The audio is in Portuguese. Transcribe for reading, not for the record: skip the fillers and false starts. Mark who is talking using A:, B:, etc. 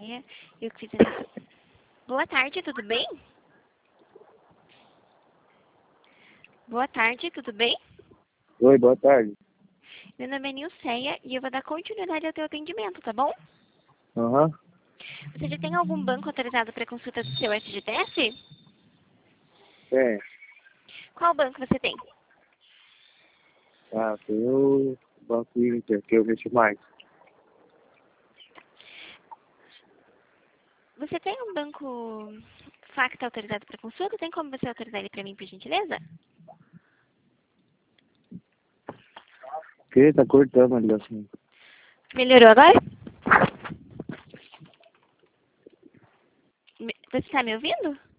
A: Eu que fiz a... Boa tarde, tudo bem? Boa tarde, tudo bem?
B: Oi, boa tarde.
A: Meu nome é Nilceia e eu vou dar continuidade ao teu atendimento, tá bom?
B: Aham.
A: Você já tem algum banco autorizado para consulta do seu FGTS?
B: É.
A: Qual banco você tem?
B: Ah, tem o Banco Inter, que eu mexo mais.
A: Você tem um banco Facta autorizado para consulta? Tem como você autorizar ele para mim, por gentileza?
B: Que tá cortando a ligação.
A: Melhorou agora? Você está me ouvindo?